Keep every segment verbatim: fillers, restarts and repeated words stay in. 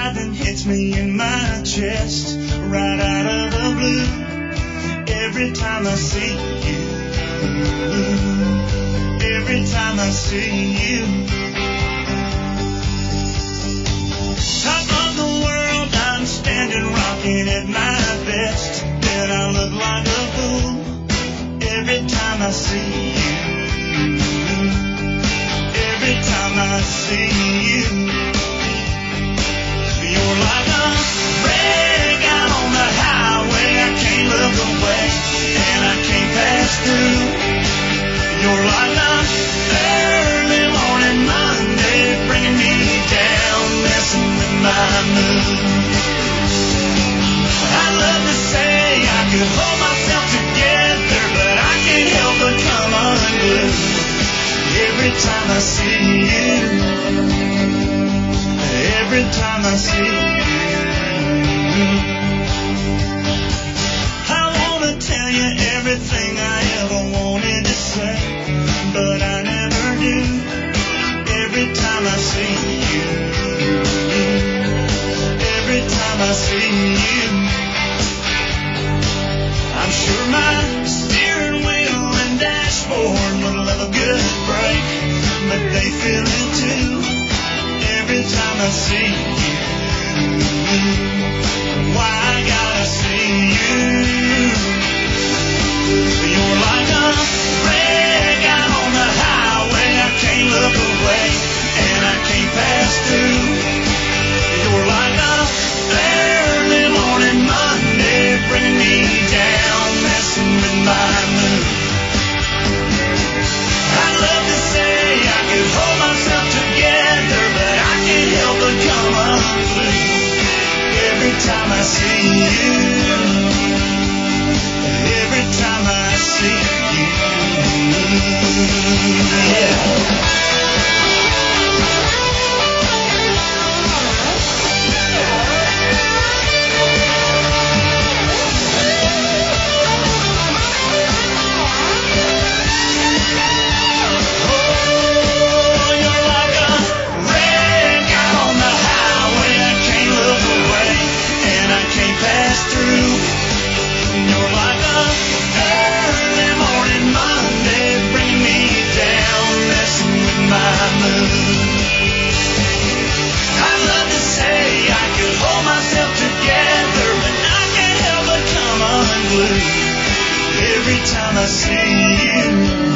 lightning hits me in my chest, right out of the blue. Every time I see you, every time I see you. Top of the world, I'm standing rocking at my best. Then I look like a fool every time I see you. Every time I see you. You're like a red guy on the highway. I can't look away and I can't pass through. You're like a early morning Monday, bringing me down, messing with my mood. I'd love to say I could hold myself together, but I can't help but come unglued every time I see you. Every time I see you. I wanna tell you everything I ever wanted to say, but I never do. Every time I see you. Every time I see you. I'm sure my steering wheel and dashboard would love a good break, but they feel it too. Every time I see you, why I gotta see you? You're like a red guy on the highway. I can't look away and I can't pass through. You're like a early morning Monday, bringing me down, messing with my mood. I'd love to say I could hold myself together, but I can't help but come unglued every time I see you. Every time I see you. Yeah. Every time I see you,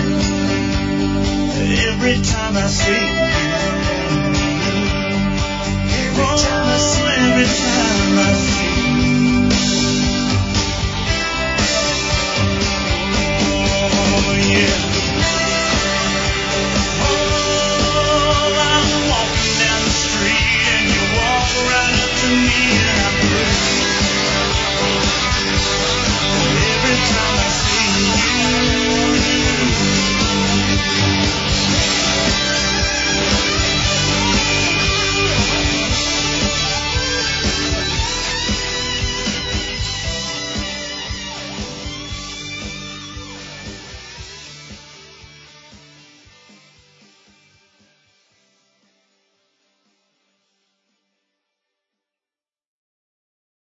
every time I see you, every time I see you, every time I see you.